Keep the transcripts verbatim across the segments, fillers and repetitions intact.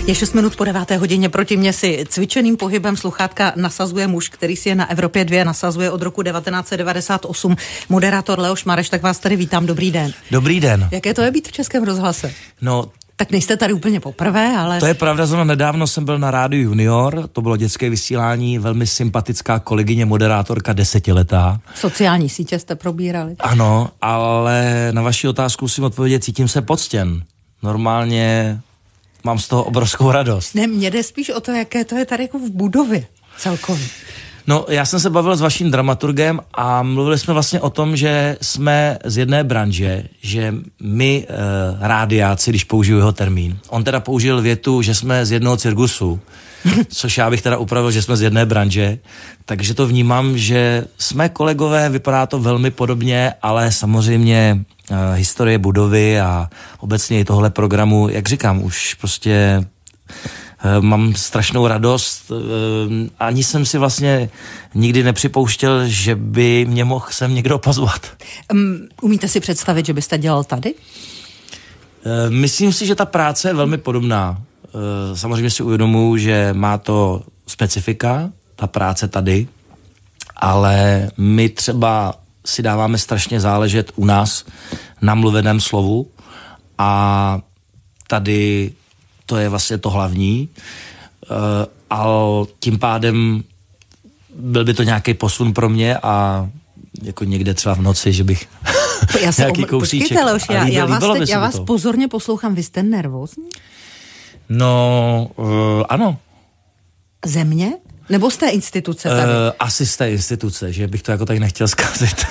Je šest minut po deváté hodině, proti mě si cvičeným pohybem sluchátka nasazuje muž, který si je na Evropě dvě nasazuje od roku devatenáct set devadesát osm. Moderátor Leoš Mareš, tak vás tady vítám, dobrý den. Dobrý den. Jaké to je být v Českém rozhlase? No, tak nejste tady úplně poprvé, ale... To je pravda, zrovna nedávno jsem byl na Rádiu Junior, to bylo dětské vysílání, velmi sympatická kolegyně, moderátorka, desetiletá. Sociální sítě jste probírali. Ano, ale na vaši otázku musím odpovědět, cítím se poctěn. Normálně mám z toho obrovskou radost. Ne, mně jde spíš o to, jaké to je tady jako v budově celkově. No, já jsem se bavil s vaším dramaturgem a mluvili jsme vlastně o tom, že jsme z jedné branže, že my, e, rádiáci, když použiju jeho termín, on teda použil větu, že jsme z jednoho cirkusu, což já bych teda upravil, že jsme z jedné branže, takže to vnímám, že jsme kolegové, vypadá to velmi podobně, ale samozřejmě e, historie budovy a obecně i tohle programu, jak říkám, už prostě... Mám strašnou radost, ani jsem si vlastně nikdy nepřipouštěl, že by mě mohl sem někdo pozvat. Um, umíte si představit, že byste dělal tady? Myslím si, že ta práce je velmi podobná. Samozřejmě si uvědomuji, že má to specifika, ta práce tady, ale my třeba si dáváme strašně záležet u nás na mluveném slovu a tady to je vlastně to hlavní, uh, ale tím pádem byl by to nějaký posun pro mě a jako někde třeba v noci, že bych já se nějaký ob... kousíček. Počkejte, Leoš, já, líbil, já vás, teď, já vás to. pozorně poslouchám, vy jste nervózní? No, uh, ano. Země? Nebo z té instituce tady? Uh, asi z té instituce, že bych to jako tady nechtěl zkazit.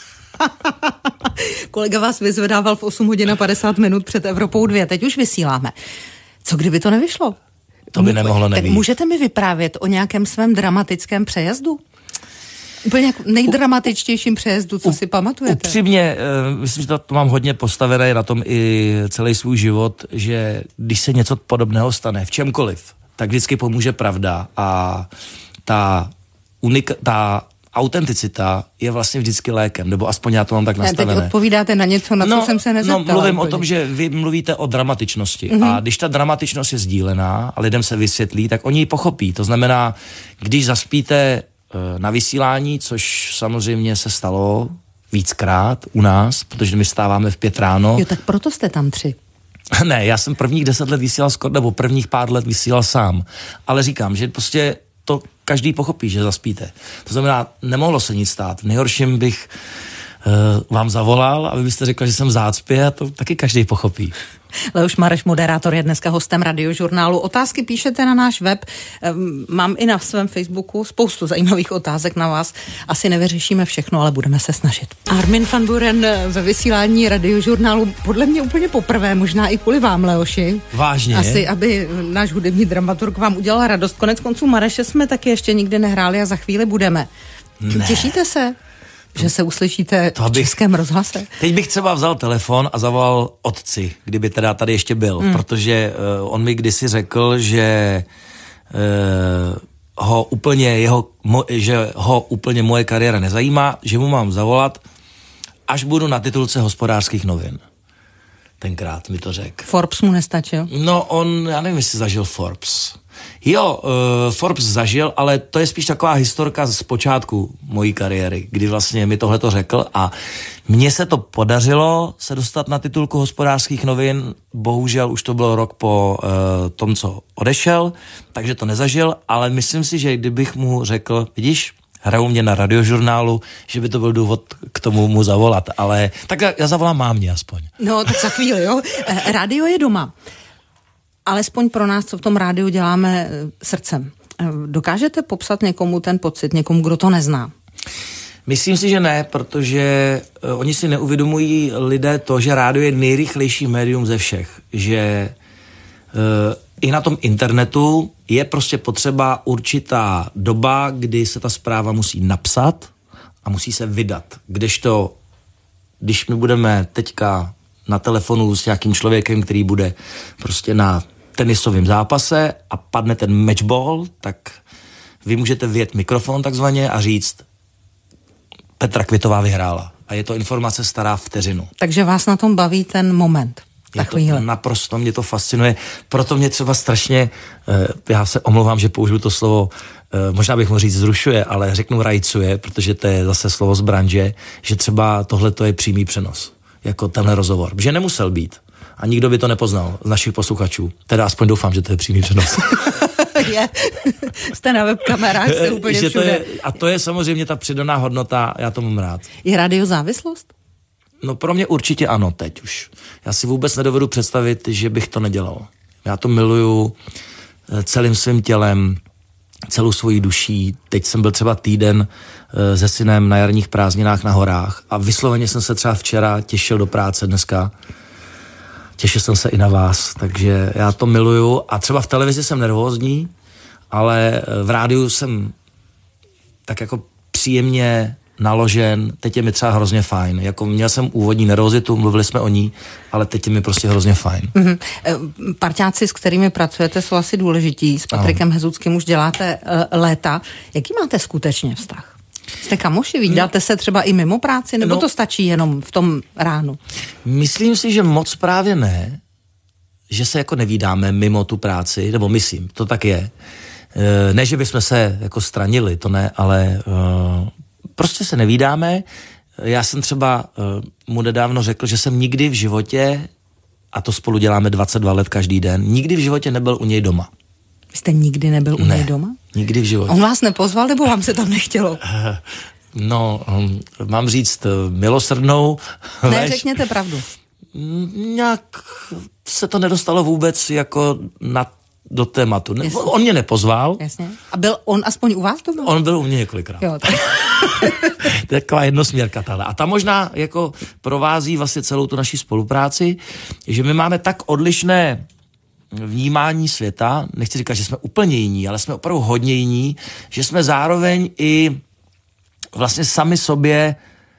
Kolega vás vyzvedával v osm hodin a padesát minut před Evropou dvě, teď už vysíláme. Co kdyby to nevyšlo? To by nemohlo nevít. Tak můžete mi vyprávět o nějakém svém dramatickém přejezdu? Úplně jako nejdramatičtějším přejezdu, co U, si pamatujete? Upřímně, uh, myslím, že to, to mám hodně postavené na tom i celý svůj život, že když se něco podobného stane, v čemkoliv, tak vždycky pomůže pravda a ta unika, ta autenticita je vlastně vždycky lékem, nebo aspoň já to mám tak nastavené. Teď odpovídáte na něco, na no, co jsem se nezeptala. No, mluvím úplně. o tom, že vy mluvíte o dramatičnosti. Mm-hmm. A když ta dramatičnost je sdílená a lidem se vysvětlí, tak oni ji pochopí. To znamená, když zaspíte na vysílání, což samozřejmě se stalo víckrát u nás, protože my stáváme v pět ráno. Jo, tak proto jste tam tři. Ne, já jsem prvních deset let vysílal skoro, nebo prvních pár let vysílal sám. Ale říkám, že prostě to každý pochopí, že zaspíte. To znamená, nemohlo se nic stát. V nejhorším bych uh, vám zavolal, aby byste řekl, že jsem v zácpě a to taky každý pochopí. Leoš Mareš, moderátor, je dneska hostem Radiožurnálu. Otázky píšete na náš web. Mám i na svém Facebooku spoustu zajímavých otázek na vás. Asi nevyřešíme všechno, ale budeme se snažit. Armin van Buuren ve vysílání Radiožurnálu podle mě úplně poprvé, možná i kvůli vám, Leoši. Vážně? Asi, aby náš hudební dramaturg vám udělal radost. Konec konců Mareše jsme taky ještě nikdy nehráli a za chvíli budeme. Ne. Těšíte se? Že se uslyšíte to v bych, Českém rozhlase. Teď bych třeba vzal telefon a zavolal otci, kdyby teda tady ještě byl, hmm. protože uh, on mi kdysi řekl, že uh, ho úplně jeho, mo, že ho úplně moje kariéra nezajímá, že mu mám zavolat, až budu na titulce Hospodářských novin. Tenkrát mi to řekl. Forbes mu nestačil? No on, já nevím, jestli zažil Forbes. Jo, uh, Forbes zažil, ale to je spíš taková historka z počátku mojí kariéry, kdy vlastně mi tohle to řekl a mně se to podařilo se dostat na titulku Hospodářských novin, bohužel už to bylo rok po uh, tom, co odešel, takže to nezažil, ale myslím si, že kdybych mu řekl, vidíš, hrajou mě na Radiožurnálu, že by to byl důvod k tomu mu zavolat, ale tak já, já zavolám mámě aspoň. No, tak za chvíli, jo. Rádio je doma. Alespoň pro nás, co v tom rádiu děláme srdcem. Dokážete popsat někomu ten pocit, někomu, kdo to nezná? Myslím si, že ne, protože uh, oni si neuvědomují lidé to, že rádio je nejrychlejší médium ze všech. Že uh, i na tom internetu je prostě potřeba určitá doba, kdy se ta zpráva musí napsat a musí se vydat. Kdežto, když my budeme teďka na telefonu s nějakým člověkem, který bude prostě na tenisovém zápase a padne ten matchball, tak vy můžete vyjet mikrofon takzvaně a říct Petra Kvitová vyhrála. A je to informace stará vteřinu. Takže vás na tom baví ten moment. To, naprosto mě to fascinuje. Proto mě třeba strašně, já se omlouvám, že použiju to slovo, možná bych mohl říct zrušuje, ale řeknu rajcuje, protože to je zase slovo z branže, že třeba tohle to je přímý přenos, jako tenhle rozhovor. Že nemusel být. A nikdo by to nepoznal z našich posluchačů. Teda aspoň doufám, že to je přímý přenos. Je. Jste na webkamerách, jste úplně že všude. To je, a to je samozřejmě ta přidaná hodnota, já to mám rád. Je radiozávislost? No pro mě určitě ano, teď už. Já si vůbec nedovedu představit, že bych to nedělal. Já to miluju celým svým tělem, celou svojí duší. Teď jsem byl třeba týden se synem na jarních prázdninách na horách a vysloveně jsem se třeba včera těšil do práce dneska. Těšil jsem se i na vás, takže já to miluju a třeba v televizi jsem nervózní, ale v rádiu jsem tak jako příjemně naložen, teď je mi třeba hrozně fajn. Jako měl jsem úvodní nervozitu, mluvili jsme o ní, ale teď je mi prostě hrozně fajn. Mm-hmm. Parťáci, s kterými pracujete, jsou asi důležití. S Patrikem no. Hezuckým už děláte uh, léta. Jaký máte skutečně vztah? Jste kamoši? Vídáte no. se třeba i mimo práci, nebo no. to stačí jenom v tom ránu? Myslím si, že moc právě ne, že se jako nevídáme mimo tu práci, nebo myslím, to tak je. E, ne, že bychom se jako stranili, to ne, ale e, prostě se nevídáme. Já jsem třeba e, mu nedávno řekl, že jsem nikdy v životě, a to spolu děláme dvacet dva let každý den, nikdy v životě nebyl u něj doma. Jste nikdy nebyl u ne, něj doma? Nikdy v životě. On vás nepozval, nebo vám se tam nechtělo? No, mám říct milosrdnou. Ne, lež. Řekněte pravdu. Nějak se to nedostalo vůbec jako na, do tématu. Ne, on mě nepozval. Jasně. A byl on aspoň u vás doma? On byl u mě několikrát. Jo, tak. To je taková jednosměrka tahle. A ta možná jako provází vlastně celou tu naši spolupráci, že my máme tak odlišné vnímání světa, nechci říkat, že jsme úplně jiní, ale jsme opravdu hodně jiní, že jsme zároveň i vlastně sami sobě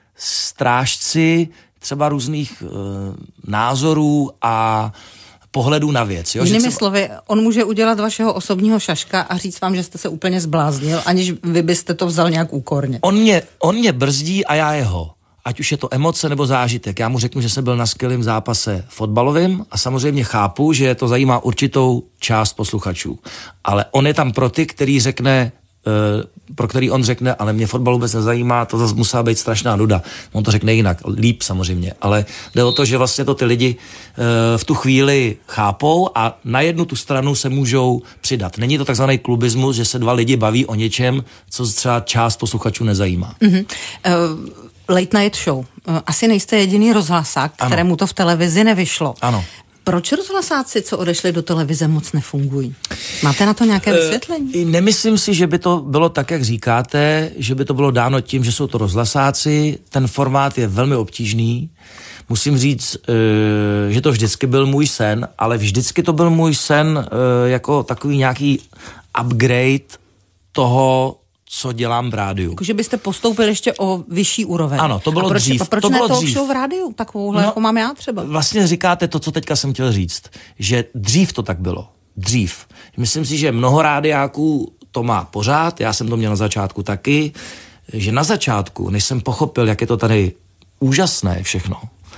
strážci třeba různých e, názorů a pohledů na věc. Jo? Jinými třeba... slovy, on může udělat vašeho osobního šaška a říct vám, že jste se úplně zbláznil, aniž vy byste to vzal nějak úkorně. On mě, on mě brzdí a já jeho. Ať už je to emoce nebo zážitek. Já mu řeknu, že jsem byl na skvělém zápase fotbalovým a samozřejmě chápu, že to zajímá určitou část posluchačů. Ale on je tam pro ty, který řekne, pro který on řekne, ale mě fotbal vůbec nezajímá, to zase musela být strašná nuda. On to řekne jinak, líp samozřejmě, ale jde o to, že vlastně to ty lidi v tu chvíli chápou a na jednu tu stranu se můžou přidat. Není to takzvaný klubismus, že se dva lidi baví o něčem, co třeba část posluchačů nezajímá. Mm-hmm. Uh... Late Night Show. Asi nejste jediný rozhlasák, ano. kterému to v televizi nevyšlo. Ano. Proč rozhlasáci, co odešli do televize, moc nefungují? Máte na to nějaké vysvětlení? E, nemyslím si, že by to bylo tak, jak říkáte, že by to bylo dáno tím, že jsou to rozhlasáci. Ten formát je velmi obtížný. Musím říct, e, že to vždycky byl můj sen, ale vždycky to byl můj sen e, jako takový nějaký upgrade toho, co dělám v rádiu. Jako, že byste postoupil ještě o vyšší úroveň. Ano, to bylo a proč, dřív. A proč to ne bylo talk dřív. show v rádiu? Takovouhle, no, jako mám já třeba. Vlastně říkáte to, co teďka jsem chtěl říct. Že dřív to tak bylo. Dřív. Myslím si, že mnoho rádiáků to má pořád. Já jsem to měl na začátku taky. Že na začátku, než jsem pochopil, jak je to tady úžasné všechno,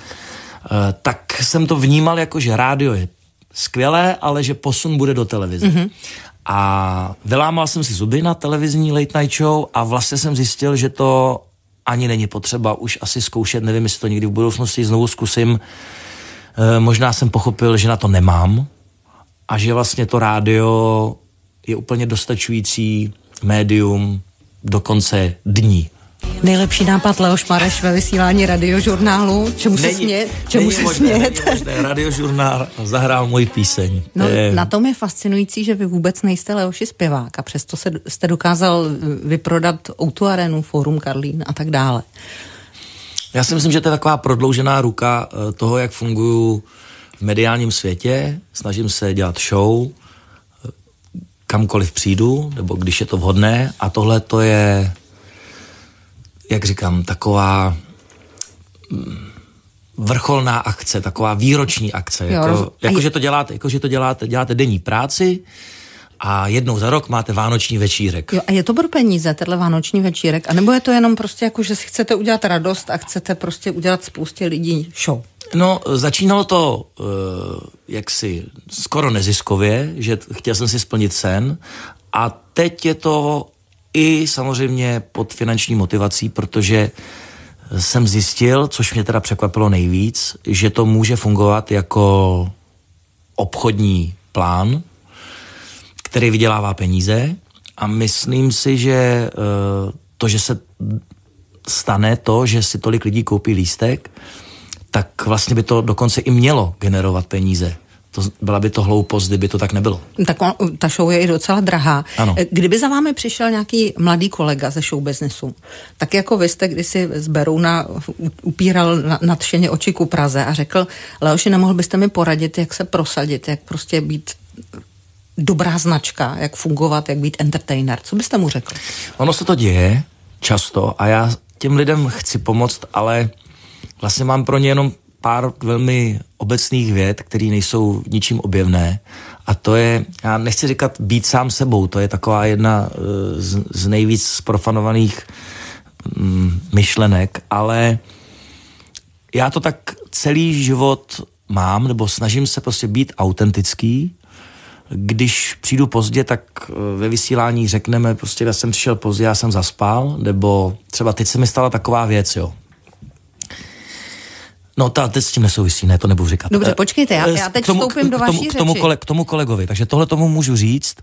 tak jsem to vnímal jako, že rádio je skvělé, ale že posun bude do televize. Mm-hmm. A vylámal jsem si zuby na televizní late night show a vlastně jsem zjistil, že to ani není potřeba už asi zkoušet, nevím, jestli to někdy v budoucnosti znovu zkusím. E, možná jsem pochopil, že na to nemám a že vlastně to rádio je úplně dostačující médium do konce dní. Nejlepší nápad Leoš Mareš ve vysílání Radiožurnálu. Čemu se smět? Čemu se smějete? Radiožurnál zahrál moji píseň. No, je... Na tom je fascinující, že vy vůbec nejste Leoši zpěvák a přesto se, jste dokázal vyprodat ó dva Arenu, Fórum Karlín a tak dále. Já si myslím, že to je taková prodloužená ruka toho, jak funguju v mediálním světě. Snažím se dělat show, kamkoliv přijdu, nebo když je to vhodné a tohle to je, jak říkám, taková vrcholná akce, taková výroční akce. Jo, jako, jako, že to děláte, jako, že to děláte, děláte denní práci a jednou za rok máte vánoční večírek. Jo, a je to pro peníze, tenhle vánoční večírek? A nebo je to jenom prostě jako, že si chcete udělat radost a chcete prostě udělat spoustě lidí show? No, začínalo to uh, jaksi skoro neziskově, že chtěl jsem si splnit sen a teď je to i samozřejmě pod finanční motivací, protože jsem zjistil, což mě teda překvapilo nejvíc, že to může fungovat jako obchodní plán, který vydělává peníze a myslím si, že uh, to, že se stane to, že si tolik lidí koupí lístek, tak vlastně by to dokonce i mělo generovat peníze. To, byla by to hloupost, kdyby to tak nebylo. Tak on, ta show je i docela drahá. Ano. Kdyby za vámi přišel nějaký mladý kolega ze show businessu, tak jako vy jste kdysi z Berouna upíral nadšeně oči ku Praze a řekl, Leoši, nemohl byste mi poradit, jak se prosadit, jak prostě být dobrá značka, jak fungovat, jak být entertainer. Co byste mu řekl? Ono se to děje často a já těm lidem chci pomoct, ale vlastně mám pro ně jenom pár velmi obecných vět, které nejsou ničím objevné. A to je, já nechci říkat být sám sebou, to je taková jedna z, z nejvíc zprofanovaných mm, myšlenek, ale já to tak celý život mám, nebo snažím se prostě být autentický. Když přijdu pozdě, tak ve vysílání řekneme, prostě já jsem přišel pozdě, já jsem zaspal, nebo třeba teď se mi stala taková věc, jo. No, ta teď s tím nesouvisí, ne, to nebudu říkat. Dobře, počkejte, já, já teď tomu, vstoupím do vaší k tomu, řeči. K tomu, kole, k tomu kolegovi, takže tohle tomu můžu říct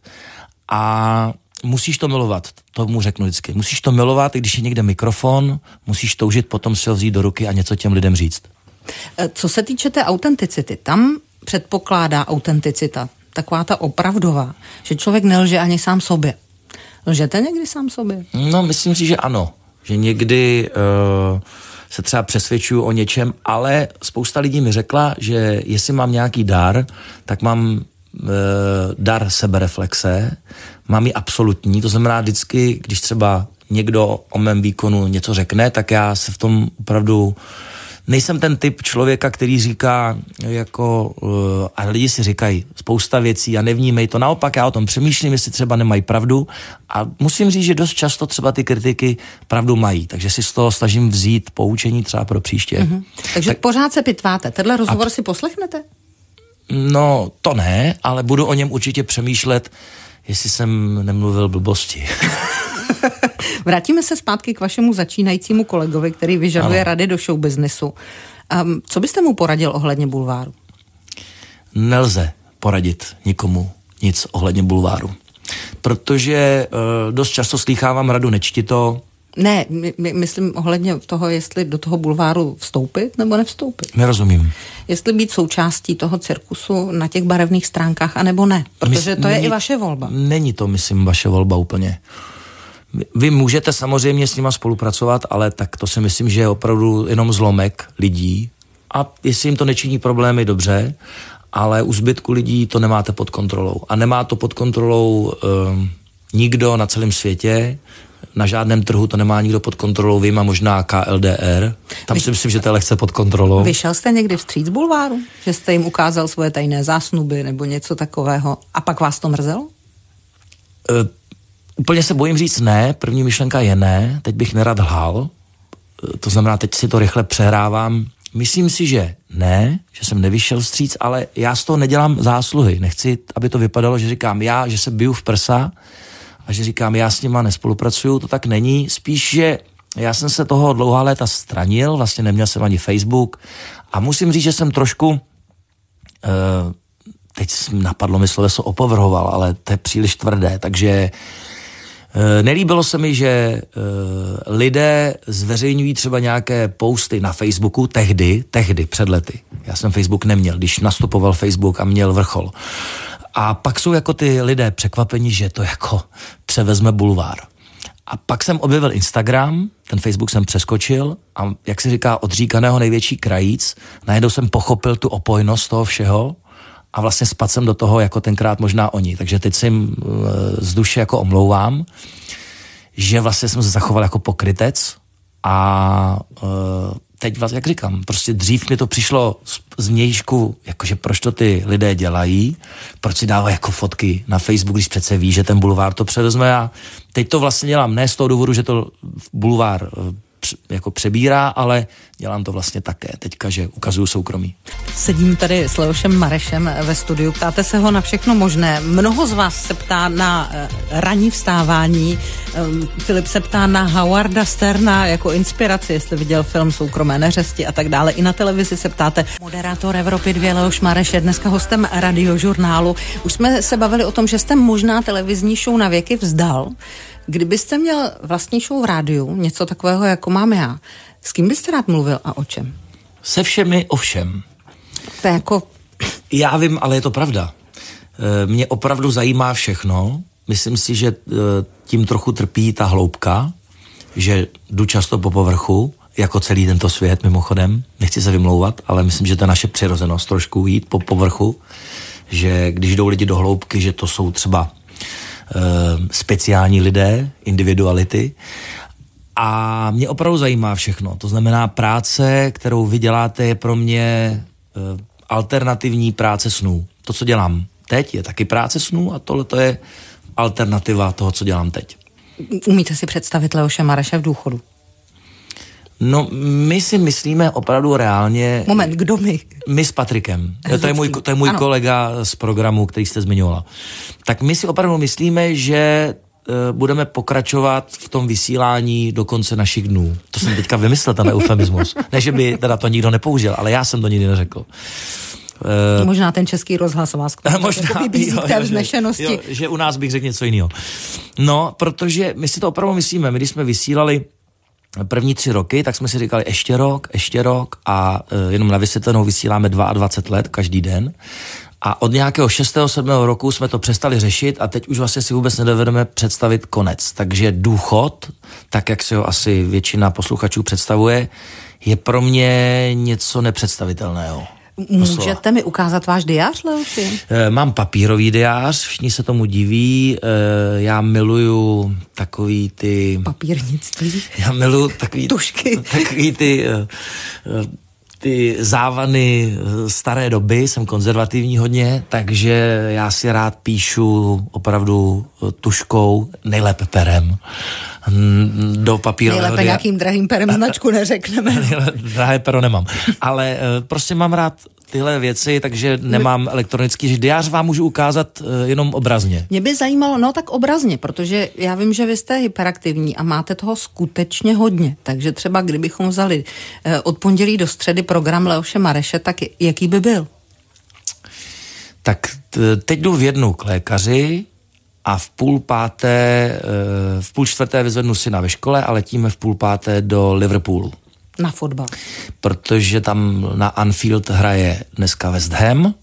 a musíš to milovat, to mu řeknu vždycky. Musíš to milovat, i když je někde mikrofon, musíš toužit potom si ho vzít do ruky a něco těm lidem říct. Co se týče té autenticity, tam předpokládá autenticita, taková ta opravdová, že člověk nelže ani sám sobě. Lžete někdy sám sobě? No, myslím si, že ano. Že někdy uh, se třeba přesvědčuju o něčem, ale spousta lidí mi řekla, že jestli mám nějaký dar, tak mám uh, dar sebereflexe, mám ji absolutní, to znamená vždycky, když třeba někdo o mém výkonu něco řekne, tak já se v tom opravdu nejsem ten typ člověka, který říká jako, uh, a lidi si říkají spousta věcí a nevnímej to. Naopak já o tom přemýšlím, jestli třeba nemají pravdu a musím říct, že dost často třeba ty kritiky pravdu mají, takže si z toho snažím vzít poučení třeba pro příště. Mm-hmm. Takže tak, pořád se pitváte. Tenhle rozhovor a si poslechnete? No, to ne, ale budu o něm určitě přemýšlet, jestli jsem nemluvil blbosti. Vrátíme se zpátky k vašemu začínajícímu kolegovi, který vyžaduje ano. rady do show businessu. Um, co byste mu poradil ohledně bulváru? Nelze poradit nikomu nic ohledně bulváru. Protože uh, dost často slýchávám radu nečti to. Ne, my, my, myslím ohledně toho, jestli do toho bulváru vstoupit nebo nevstoupit. Nerozumím. Jestli být součástí toho cirkusu na těch barevných stránkách, anebo ne. Protože to není, je i vaše volba. Není to, myslím, vaše volba úplně. Vy můžete samozřejmě s nima spolupracovat, ale tak to si myslím, že je opravdu jenom zlomek lidí. A jestli jim to nečiní problémy, dobře, ale u zbytku lidí to nemáte pod kontrolou. A nemá to pod kontrolou um, nikdo na celém světě. Na žádném trhu to nemá nikdo pod kontrolou, vyjma možná K L D R. Tam Vy... si myslím, že to je lehce pod kontrolou. Vyšel jste někdy vstříc bulváru? Že jste jim ukázal svoje tajné zásnuby nebo něco takového a pak vás to mrzelo? Uh, Úplně se bojím říct ne, první myšlenka je ne, teď bych nerad lhal, to znamená, teď si to rychle přehrávám. Myslím si, že ne, že jsem nevyšel vstříc, ale já z toho nedělám zásluhy. Nechci, aby to vypadalo, že říkám já, že se biju v prsa a že říkám já s nima nespolupracuju, to tak není. Spíš, že já jsem se toho dlouhá léta stranil, vlastně neměl jsem ani Facebook a musím říct, že jsem trošku... Uh, teď napadlo mi sloveso opovrhoval, ale to je příliš tvrdé, takže nelíbilo se mi, že uh, lidé zveřejňují třeba nějaké posty na Facebooku tehdy, tehdy, před lety. Já jsem Facebook neměl, když nastupoval Facebook a měl vrchol. A pak jsou jako ty lidé překvapení, že to jako převezme bulvár. A pak jsem objevil Instagram, ten Facebook jsem přeskočil a jak se říká, odříkaného největší krajíc, najednou jsem pochopil tu opojnost toho všeho a vlastně spadl jsem do toho jako tenkrát možná oni. Takže teď si jim z duše jako omlouvám, že vlastně jsem se zachoval jako pokrytec a uh, teď vlastně, jak říkám, prostě dřív mi to přišlo z, z vnějšku, jakože proč to ty lidé dělají, proč si dávají jako fotky na Facebook, když přece ví, že ten bulvár to převezme a teď to vlastně dělám ne z toho důvodu, že to bulvár jako přebírá, ale dělám to vlastně také teďka, že ukazuju soukromí. Sedím tady s Leošem Marešem ve studiu, ptáte se ho na všechno možné. Mnoho z vás se ptá na ranní vstávání, Filip se ptá na Howarda Sterna jako inspiraci, jestli viděl film Soukromé neřesti a tak dále. I na televizi se ptáte. Moderátor Evropy dva Leoš Mareš je dneska hostem Radiožurnálu. Už jsme se bavili o tom, že jste možná televizní show na věky vzdal. Kdybyste měl vlastní show v rádiu, něco takového, jako mám já, s kým byste rád mluvil a o čem? Se všemi o všem. To je jako... Já vím, ale je to pravda. Mě opravdu zajímá všechno. Myslím si, že tím trochu trpí ta hloubka, že jdu často po povrchu, jako celý tento svět mimochodem. Nechci se vymlouvat, ale myslím, že to je naše přirozenost trošku jít po povrchu, že když jdou lidi do hloubky, že to jsou třeba uh, speciální lidé, individuality. A mě opravdu zajímá všechno. To znamená, práce, kterou vy děláte, je pro mě uh, alternativní práce snů. To, co dělám teď, je taky práce snů a tohle to je alternativa toho, co dělám teď. Umíte si představit Leoše Mareše v důchodu? No, my si myslíme opravdu reálně... Moment, kdo my? My s Patrikem. To je můj, to je můj kolega z programu, který jste zmiňovala. Tak my si opravdu myslíme, že uh, budeme pokračovat v tom vysílání do konce našich dnů. To jsem teďka vymyslel, ten eufemismus. Ne, že by teda to nikdo nepoužil, ale já jsem to nikdy neřekl. Uh, možná ten Český rozhlas vás vybízí k té vznešenosti. Jo, že u nás bych řekl něco jiného. No, protože my si to opravdu myslíme. My, když jsme vysílali první tři roky, tak jsme si říkali ještě rok, ještě rok a uh, jenom na vysvětlenou vysíláme dvacet dva let každý den. A od nějakého šestého sedmého roku jsme to přestali řešit a teď už vlastně si vůbec nedovedeme představit konec. Takže důchod, tak jak si ho asi většina posluchačů představuje, je pro mě něco nepředstavitelného. Můžete mi ukázat váš diář, Leoši? Mám papírový diář, všichni se tomu diví, já miluju takový ty... Papírnictví? Já miluju takový... Tušky. Takový ty... ty závany staré doby, jsem konzervativní hodně, takže já si rád píšu opravdu tuškou, nejlépe perem, do papírového... Nejlépe nějakým drahým perem značku neřekneme. Drahé pero nemám, ale prostě mám rád tyhle věci, takže nemám elektronický diář, vám můžu ukázat jenom obrazně. Mě by zajímalo, no tak obrazně, protože já vím, že vy jste hyperaktivní a máte toho skutečně hodně, takže třeba kdybychom vzali od pondělí do středy program Leoše Mareše, tak jaký by byl? Tak teď jdu v jednu k lékaři a v půl páté, v půl čtvrté vyzvednu syna ve škole a letíme v půl páté do Liverpoolu. Na fotbal. Protože tam na Anfield hraje dneska West Ham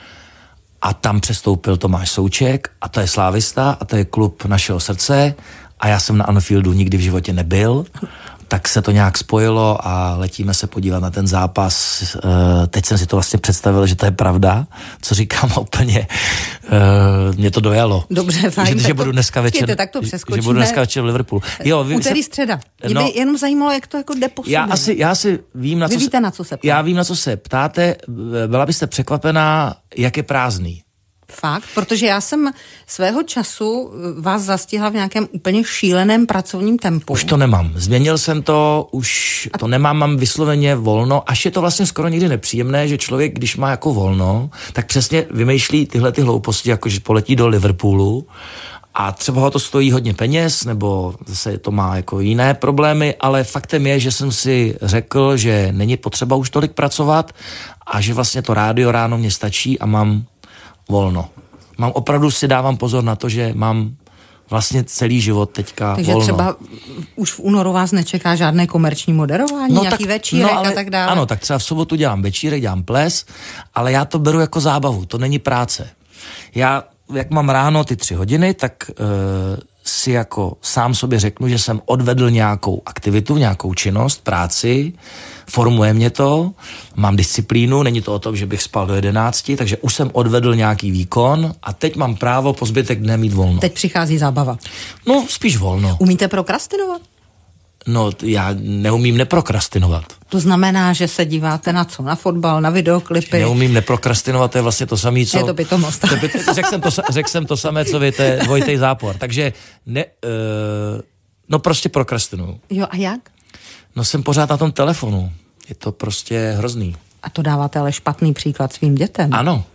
a tam přestoupil Tomáš Souček a to je slávista a to je klub našeho srdce a já jsem na Anfieldu nikdy v životě nebyl, tak se to nějak spojilo a letíme se podívat na ten zápas. Teď jsem si to vlastně představil, že to je pravda, co říkám úplně, mě to dojalo. Dobře, fajn. Že, že budu dneska večer, tak to že budu dneska večer v Liverpoolu. Jo, vy, úterý středa. Mě no, by jenom zajímalo, jak to jako jde po já asi, já asi vím, na Vy co víte, se, na co se ptáte. Já vím, na co se ptáte. Byla byste překvapená, jak je prázdný. Fakt, protože já jsem svého času vás zastihla v nějakém úplně šíleném pracovním tempu. Už to nemám. Změnil jsem to, už to nemám, mám vysloveně volno, až je to vlastně skoro někdy nepříjemné, že člověk, když má jako volno, tak přesně vymýšlí tyhle ty hlouposti, jako že poletí do Liverpoolu a třeba ho to stojí hodně peněz, nebo zase to má jako jiné problémy, ale faktem je, že jsem si řekl, že není potřeba už tolik pracovat a že vlastně to rádio ráno mě stačí a mám volno. Mám opravdu si dávám pozor na to, že mám vlastně celý život teďka Takže volno. třeba už v únoru vás nečeká žádné komerční moderování, no nějaký tak, večírek no ale, a tak dále? Ano, tak třeba v sobotu dělám večírek, dělám ples, ale já to beru jako zábavu, to není práce. Já, jak mám ráno ty tři hodiny, tak uh, si jako sám sobě řeknu, že jsem odvedl nějakou aktivitu, nějakou činnost, práci, formuje mě to, mám disciplínu, není to o tom, že bych spal do jedenácti, takže už jsem odvedl nějaký výkon a teď mám právo po zbytek dne mít volno. Teď přichází zábava. No, spíš volno. Umíte prokrastinovat? No, já neumím neprokrastinovat. To znamená, že se díváte na co? Na fotbal, na videoklipy? Neumím neprokrastinovat, to je vlastně to samé, co... Je to pitomost. Řekl jsem to, řek jsem to samé, co vy, to je dvojitej zápor. Takže, ne, uh, no prostě prokrastinuju. Jo, a jak? No jsem pořád na tom telefonu. Je to prostě hrozný. A to dáváte ale špatný příklad svým dětem. Ano.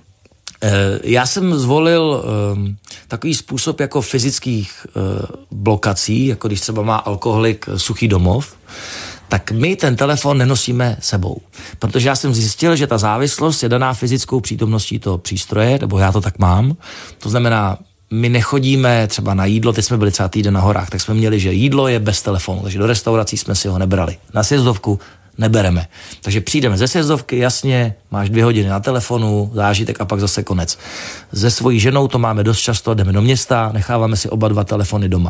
E, já jsem zvolil e, takový způsob jako fyzických e, blokací, jako když třeba má alkoholik suchý domov, tak my ten telefon nenosíme sebou. Protože já jsem zjistil, že ta závislost je daná fyzickou přítomností toho přístroje, nebo já to tak mám. To znamená, my nechodíme třeba na jídlo, teď jsme byli celý týden na horách, tak jsme měli, že jídlo je bez telefonu, takže do restaurací jsme si ho nebrali. Na sjezdovku nebereme. Takže přijdeme ze sjezdovky, jasně, máš dvě hodiny na telefonu, zážitek a pak zase konec. Se svojí ženou to máme dost často, jdeme do města, necháváme si oba dva telefony doma.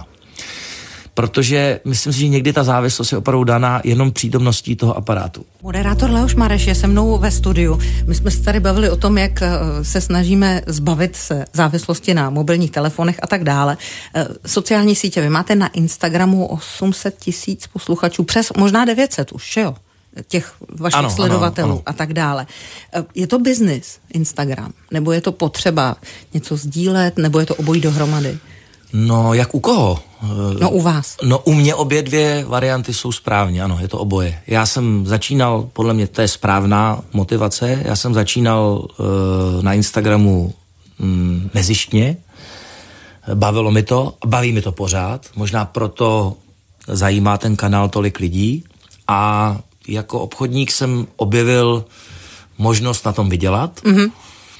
Protože myslím si, že někdy ta závislost je opravdu daná jenom přítomností toho aparátu. Moderátor Leoš Mareš je se mnou ve studiu. My jsme se tady bavili o tom, jak se snažíme zbavit se závislosti na mobilních telefonech a tak dále. Sociální sítě, vy máte na Instagramu osm set tisíc posluchačů, přes možná devět set už, jo? Těch vašich ano, sledovatelů ano, ano. a tak dále. Je to biznis, Instagram? Nebo je to potřeba něco sdílet? Nebo je to obojí dohromady? No, jak u koho? No, u vás. No, u mě obě dvě varianty jsou správně, ano, je to oboje. Já jsem začínal, podle mě to je správná motivace, já jsem začínal uh, na Instagramu um, nezištně, bavilo mi to, baví mi to pořád, možná proto zajímá ten kanál tolik lidí a jako obchodník jsem objevil možnost na tom vydělat mm-hmm.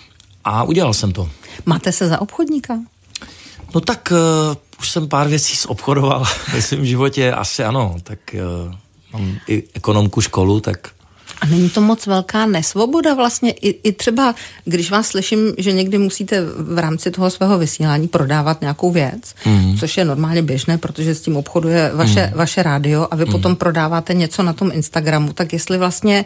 a udělal jsem to. Máte se za obchodníka? No tak uh, už jsem pár věcí zobchodoval ve svém životě, asi ano, tak uh, mám i ekonomku školu, tak... A není to moc velká nesvoboda vlastně i, i třeba, když vás slyším, že někdy musíte v rámci toho svého vysílání prodávat nějakou věc, mm. což je normálně běžné, protože s tím obchoduje vaše, mm. vaše rádio a vy mm. potom prodáváte něco na tom Instagramu, tak jestli vlastně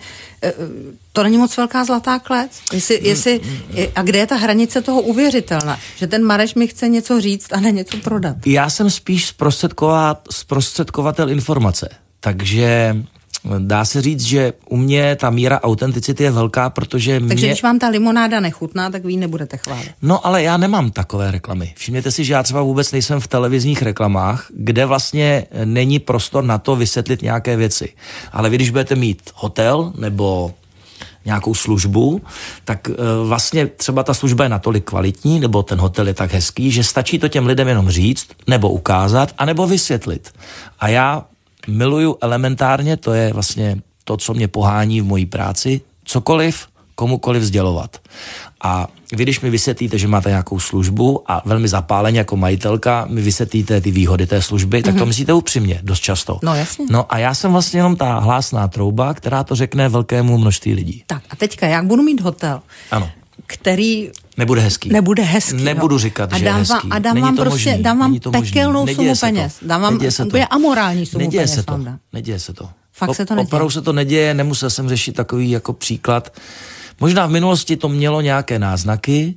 to není moc velká zlatá klec? Jestli, jestli, a kde je ta hranice toho uvěřitelná? Že ten Mareš mi chce něco říct a ne něco prodat. Já jsem spíš zprostředkovat, zprostředkovatel informace, takže... Dá se říct, že u mě ta míra autenticity je velká, protože mě... Takže když vám ta limonáda nechutná, tak vy ji nebudete chválit. No, ale já nemám takové reklamy. Všimněte si, že já třeba vůbec nejsem v televizních reklamách, kde vlastně není prostor na to vysvětlit nějaké věci. Ale vy, když budete mít hotel nebo nějakou službu, tak e, vlastně třeba ta služba je natolik kvalitní, nebo ten hotel je tak hezký, že stačí to těm lidem jenom říct, nebo ukázat, anebo vysvětlit. A já miluju elementárně, to je vlastně to, co mě pohání v mojí práci, cokoliv, komukoliv sdělovat. A vy, když mi vysvětlíte, že máte nějakou službu a velmi zapáleně jako majitelka mi vysvětlíte ty výhody té služby, mm-hmm. tak to myslíte upřímně, dost často. No jasně. No a já jsem vlastně jenom ta hlásná trouba, která to řekne velkému množství lidí. Tak a teďka, jak budu mít hotel? Ano. Který nebude hezký. Nebude hezký. Nebudu říkat, a že je hezký. A dám vám prostě, dám vám pekelnou sumu peněz. Dám vám úplně amorální sumu neděje peněz. Se to. Neděje se to. Fakt se to neděje. Opravdu se to neděje, nemusel jsem řešit takový jako příklad. Možná v minulosti to mělo nějaké náznaky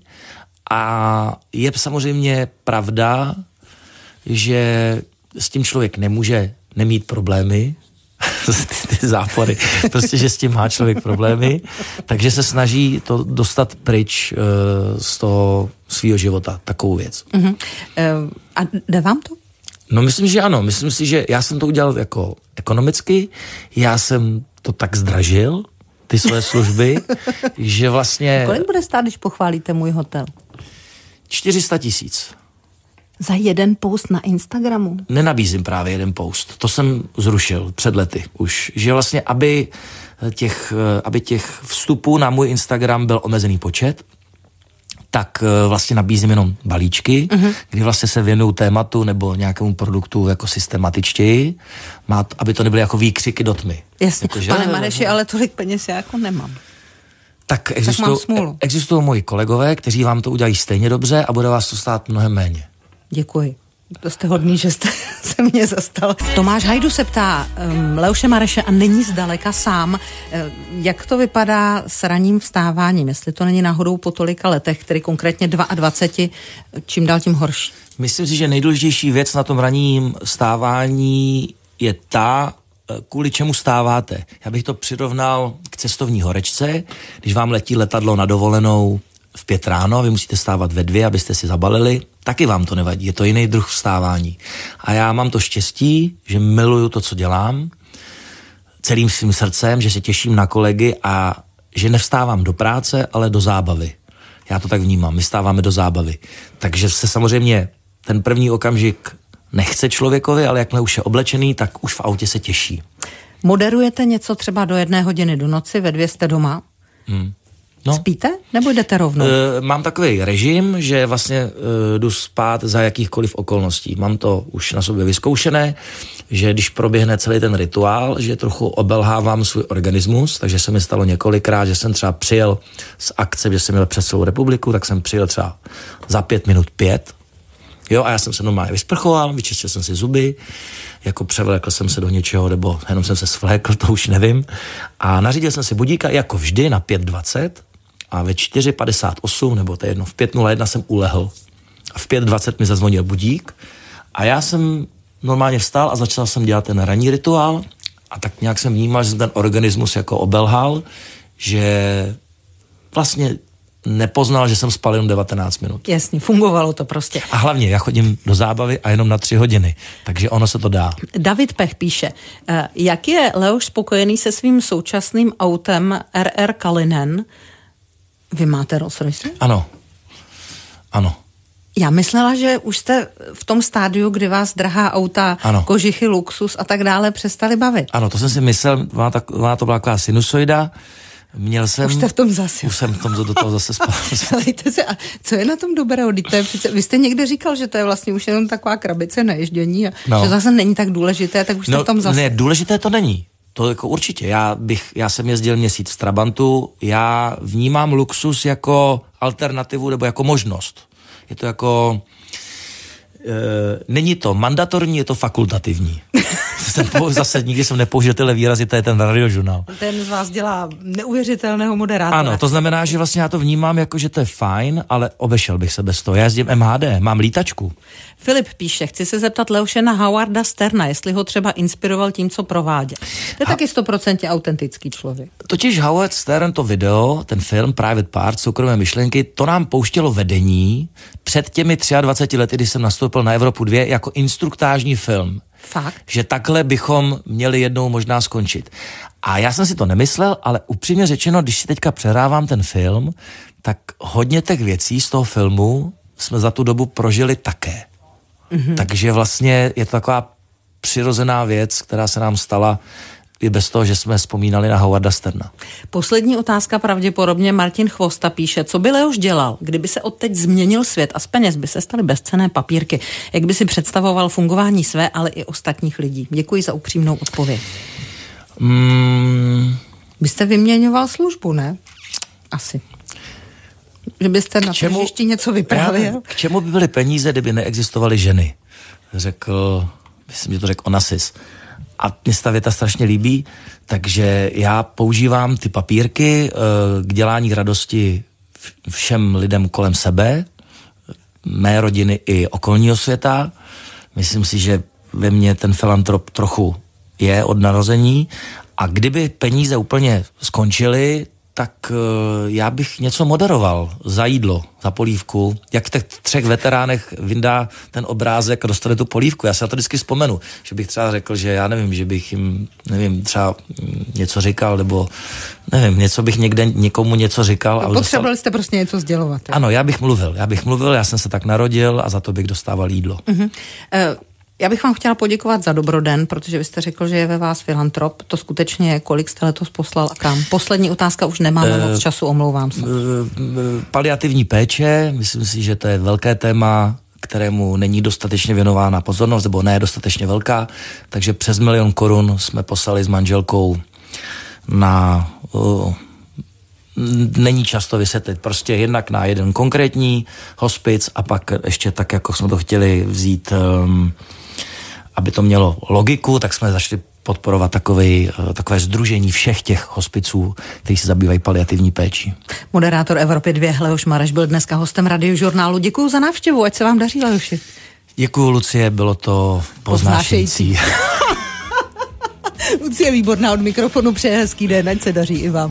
a je samozřejmě pravda, že s tím člověk nemůže nemít problémy, ty, ty zápory, prostě, že s tím má člověk problémy, takže se snaží to dostat pryč uh, z toho svýho života, takovou věc. Uh-huh. Uh, a jde vám to? No myslím, že ano. Myslím si, že já jsem to udělal jako ekonomicky, já jsem to tak zdražil, ty své služby, že vlastně... Kolik bude stát, když pochválíte můj hotel? čtyři sta tisíc. Za jeden post na Instagramu? Nenabízím právě jeden post. To jsem zrušil před lety už. Že vlastně, aby těch, aby těch vstupů na můj Instagram byl omezený počet, tak vlastně nabízím jenom balíčky, uh-huh. kdy vlastně se věnuju tématu nebo nějakému produktu jako systematičtěji, má, aby to nebyly jako výkřiky do tmy. Jasně, jako, že... pane Mareši, ale tolik peněz já jako nemám. Tak existují, existují moji kolegové, kteří vám to udělají stejně dobře a bude vás to stát mnohem méně. Děkuji. To jste hodný, že jste se mě zastal. Tomáš Hajdu se ptá um, Leoše Mareše a není zdaleka sám. Uh, jak to vypadá s ranním vstáváním? Jestli to není náhodou po tolika letech, který konkrétně dvaceti dva, čím dál tím horší? Myslím si, že nejdůležitější věc na tom ranním vstávání je ta, kvůli čemu stáváte. Já bych to přirovnal k cestovní horečce. Když vám letí letadlo na dovolenou v pět ráno, vy musíte stávat ve dvě, abyste si zabalili, taky vám to nevadí, je to jiný druh vstávání. A já mám to štěstí, že miluju to, co dělám, celým svým srdcem, že se těším na kolegy a že nevstávám do práce, ale do zábavy. Já to tak vnímám, my stáváme do zábavy. Takže se samozřejmě ten první okamžik nechce člověkovi, ale jakmile už je oblečený, tak už v autě se těší. Moderujete něco třeba do jedné hodiny do noci, ve dvě jste doma? Hmm. No. Spíte? Nebo jdete rovnou? E, mám takový režim, že vlastně e, jdu spát za jakýchkoliv okolností. Mám to už na sobě vyzkoušené, že když proběhne celý ten rituál, že trochu obelhávám svůj organismus, takže se mi stalo několikrát, že jsem třeba přijel z akce, že jsem jel přes celou republiku, tak jsem přijel třeba za pět minut pět. Jo, a já jsem se normálně vysprchoval, vyčistil jsem si zuby, jako převlékl jsem se do něčeho, nebo jenom jsem se svlékl, to už nevím. A nařídil jsem si budíka jako vždy na pět dvacet a ve čtyři padesát osm, nebo to je jedno, v pět nula jedna jsem ulehl. A v pět dvacet mi zazvonil budík a já jsem normálně vstal a začal jsem dělat ten ranní rituál a tak nějak jsem vnímal, že jsem ten organismus jako obelhal, že vlastně nepoznal, že jsem spal jenom devatenáct minut. Jasně, fungovalo to prostě. A hlavně, já chodím do zábavy a jenom na tři hodiny, takže ono se to dá. David Pech píše, jak je Leoš spokojený se svým současným autem R R Kalinen? Vy máte Rolls-Royce? Ano, ano. Já myslela, že už jste v tom stádiu, kdy vás drahá auta, ano. kožichy, luxus a tak dále přestali bavit. Ano, to jsem si myslel, má, tak, má to byla taková sinusoida. Měl jsem... Už jste v tom zase. Už jsem v tom do toho zase spal. se, a co je na tom dobrého? To je přece, vy jste někde říkal, že to je vlastně už jenom taková krabice na ježdění a no. že zase není tak důležité, tak už jste no, v tom zase. Ne, důležité to není. To jako určitě. Já bych, já jsem jezdil měsíc v Trabantu, já vnímám luxus jako alternativu nebo jako možnost. Je to jako... E, není to mandatorní, je to fakultativní. jsem zase nikdy jsem nepoužil tyhle výrazy, to je ten radiožurnál. Ten z vás dělá neuvěřitelného moderátora. Ano, to znamená, že vlastně já to vnímám jako, že to je fajn, ale obešel bych se bez toho. Já jezdím M H D, mám lítačku. Filip píše, chci se zeptat Leoše na Howarda Sterna, jestli ho třeba inspiroval tím, co prováděl. To je ha- taky stoprocentně autentický člověk. Totiž Howard Stern, to video, ten film Private Parts, soukromé myšlenky, to nám pouštělo vedení před těmi dvaceti třemi lety, kdy jsem nastoupil na Evropu dva jako instruktážní film. Fakt? Že takhle bychom měli jednou možná skončit. A já jsem si to nemyslel, ale upřímně řečeno, když si teďka přehrávám ten film, tak hodně těch věcí z toho filmu jsme za tu dobu prožili také. Mm-hmm. Takže vlastně je to taková přirozená věc, která se nám stala i bez toho, že jsme vzpomínali na Howarda Sterna. Poslední otázka pravděpodobně Martin Chvosta píše, co by Leoš dělal, kdyby se odteď změnil svět a z peněz by se staly bezcenné papírky. Jak by si představoval fungování své, ale i ostatních lidí? Děkuji za upřímnou odpověď. Mm. Byste vyměňoval službu, ne? Asi. Že byste na tržišti něco vyprávěl? K čemu by byly peníze, kdyby neexistovaly ženy? Řekl, myslím, že to řekl Onassis. A mě se ta věta strašně líbí, takže já používám ty papírky k dělání radosti všem lidem kolem sebe, mé rodiny i okolního světa. Myslím si, že ve mně ten filantrop trochu je od narození a kdyby peníze úplně skončily, tak uh, já bych něco moderoval za jídlo, za polívku. Jak v těch třech veteránech vyndá ten obrázek a dostane tu polívku. Já si na to vždycky vzpomenu, že bych třeba řekl, že já nevím, že bych jim, nevím, třeba něco říkal, nebo nevím, něco bych někde někomu něco říkal. A potřebovali dostal... jste prostě něco sdělovat. Tak? Ano, já bych mluvil, já bych mluvil, já jsem se tak narodil a za to bych dostával jídlo. Uh-huh. Uh... Já bych vám chtěla poděkovat za dobroden, protože vy jste řekl, že je ve vás filantrop. To skutečně je, kolik jste letos poslal a kam? Poslední otázka, už nemáme moc času, omlouvám se. Paliativní péče, myslím si, že to je velké téma, kterému není dostatečně věnována pozornost, nebo ne dostatečně velká, takže přes milion korun jsme poslali s manželkou na... Uh, není často vysvětlit, prostě jednak na jeden konkrétní hospic a pak ještě tak, jako jsme to chtěli vzít, um, aby to mělo logiku, tak jsme začali podporovat takový, takové sdružení všech těch hospiců, kteří se zabývají paliativní péčí. Moderátor Evropy dva Leoš Mareš byl dneska hostem Radiožurnálu. Děkuju za návštěvu, ať se vám daří, Leoši. Děkuju, Lucie, bylo to poznášející. Lucie Výborná od mikrofonu, přeje hezký den, ať se daří i vám.